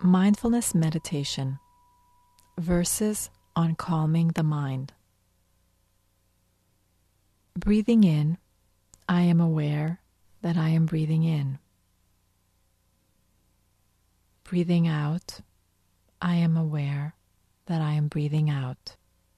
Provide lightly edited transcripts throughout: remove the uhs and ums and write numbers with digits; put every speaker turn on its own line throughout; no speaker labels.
Mindfulness Meditation. Verses on calming the mind. Breathing in, I am aware that I am breathing in. Breathing out, I am aware that I am breathing out.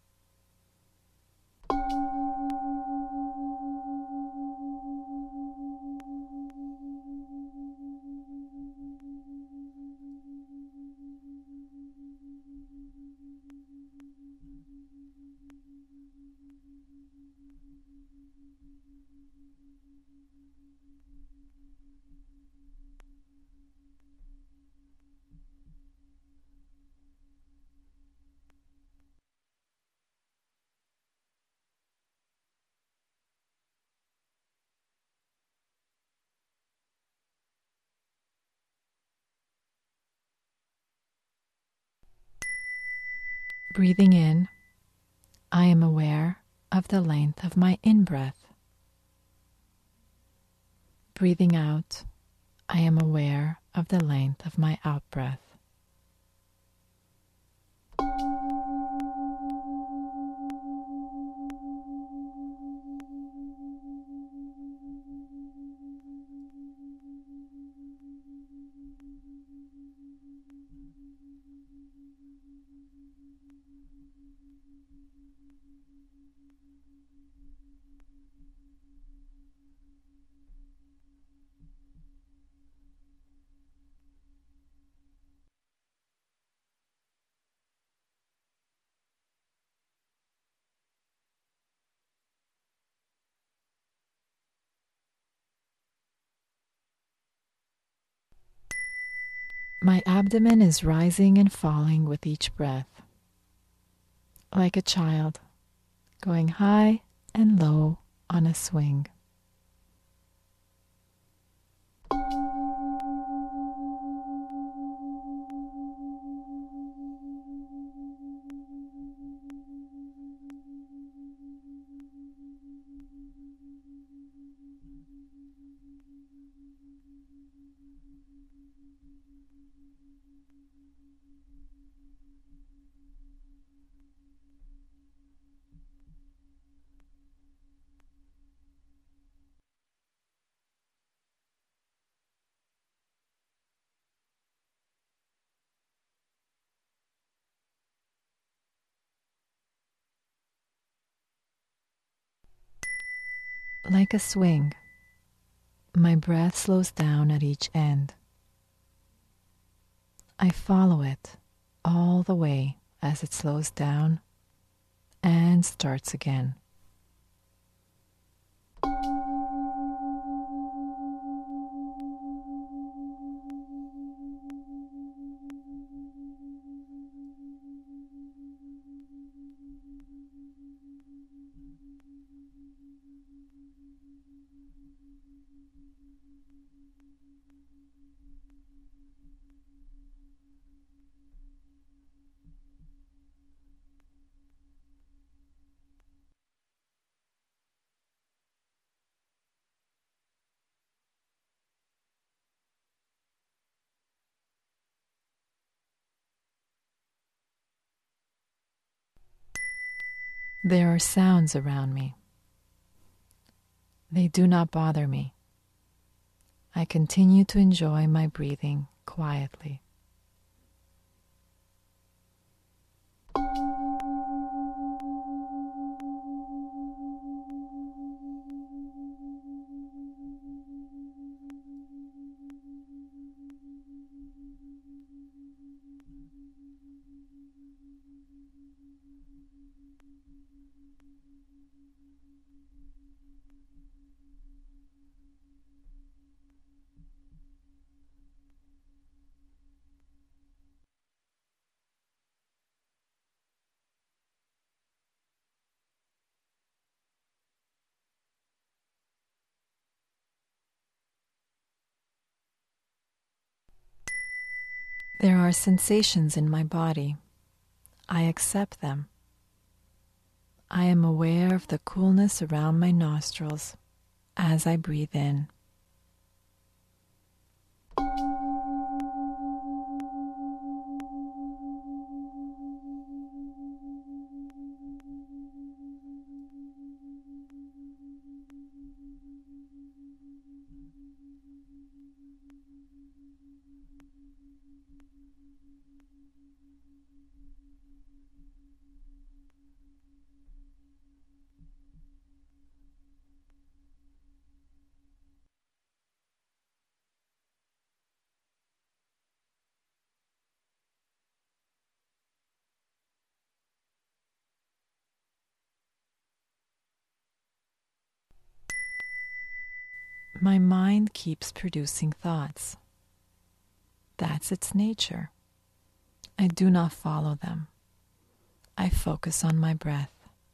Breathing in, I am aware of the length of my in-breath. Breathing out, I am aware of the length of my out-breath. My abdomen is rising and falling with each breath, like a child going high and low on a swing. Like a swing, my breath slows down at each end. I follow it all the way as it slows down and starts again. There are sounds around me. They do not bother me. I continue to enjoy my breathing quietly. There are sensations in my body. I accept them. I am aware of the coolness around my nostrils as I breathe in. My mind keeps producing thoughts. That's its nature. I do not follow them. I focus on my breath.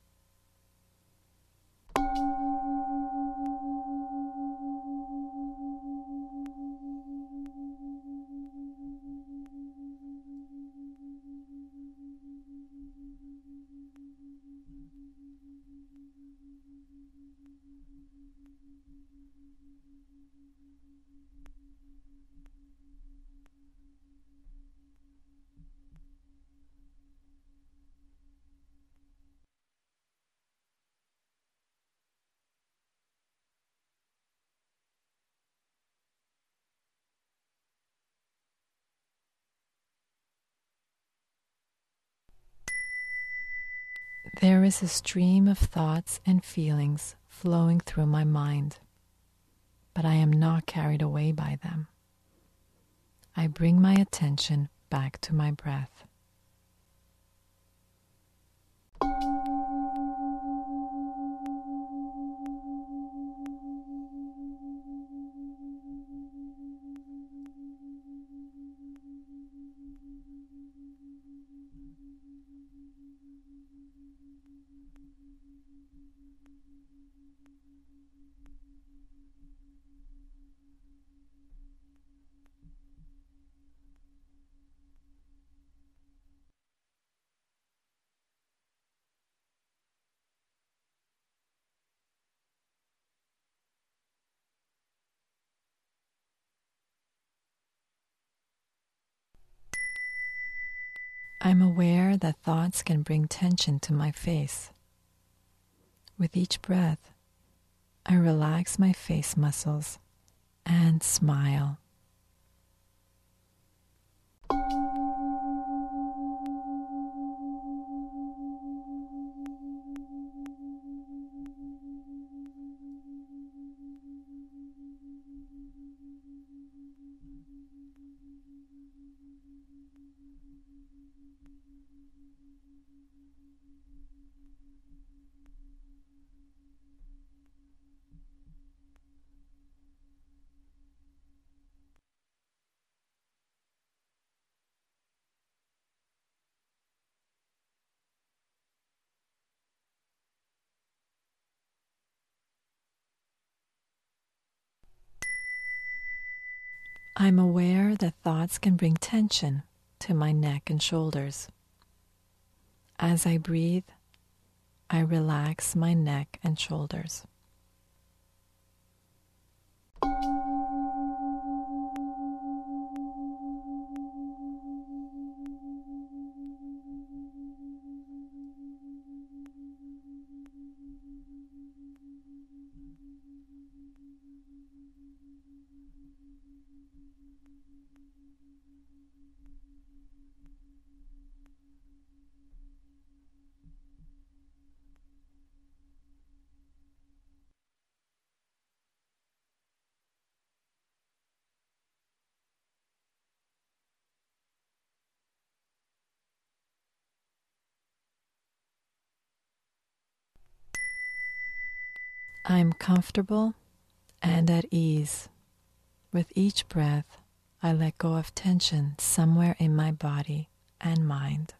There is a stream of thoughts and feelings flowing through my mind, but I am not carried away by them. I bring my attention back to my breath. I'm aware that thoughts can bring tension to my face. With each breath, I relax my face muscles and smile. I'm aware that thoughts can bring tension to my neck and shoulders. As I breathe, I relax my neck and shoulders. I'm comfortable and at ease. With each breath, I let go of tension somewhere in my body and mind.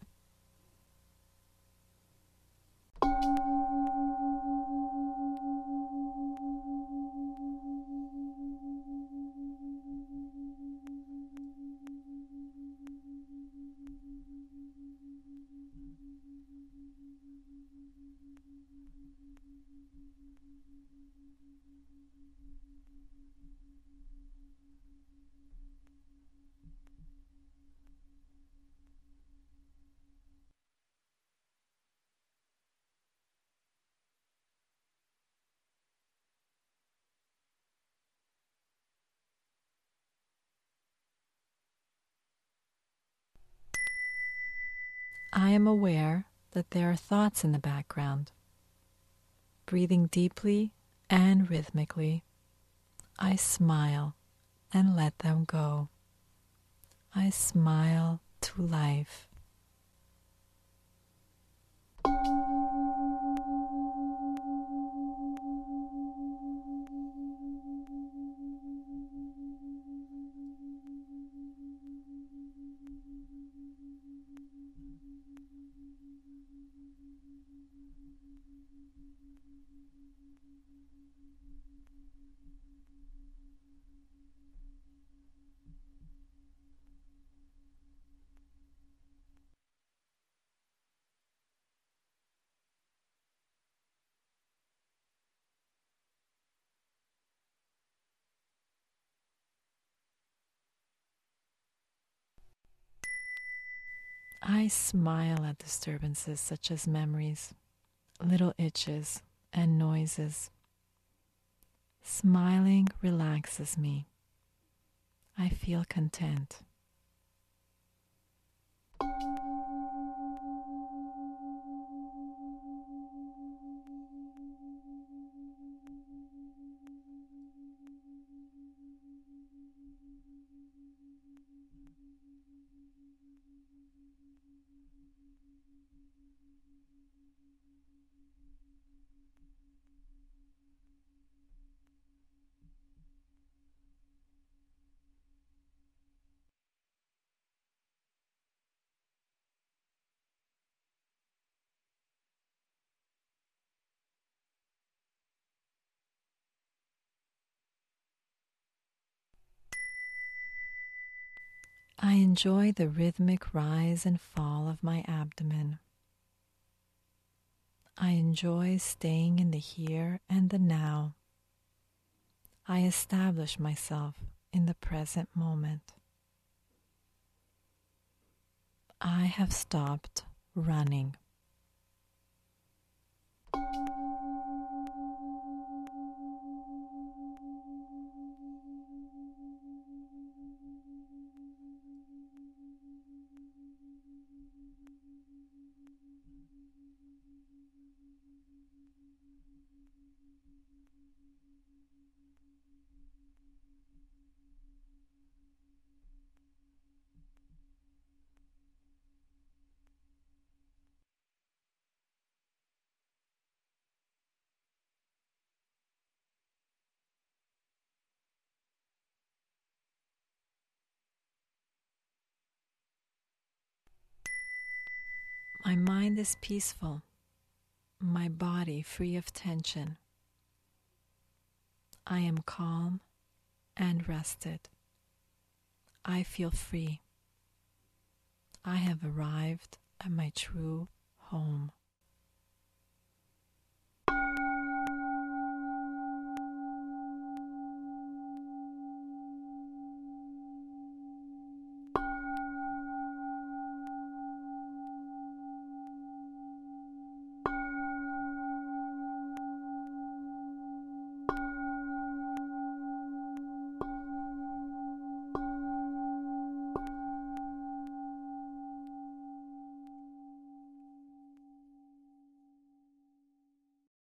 I am aware that there are thoughts in the background. Breathing deeply and rhythmically, I smile and let them go. I smile to life. I smile at disturbances such as memories, little itches, and noises. Smiling relaxes me. I feel content. I enjoy the rhythmic rise and fall of my abdomen. I enjoy staying in the here and the now. I establish myself in the present moment. I have stopped running. My mind is peaceful, my body free of tension. I am calm and rested. I feel free. I have arrived at my true home.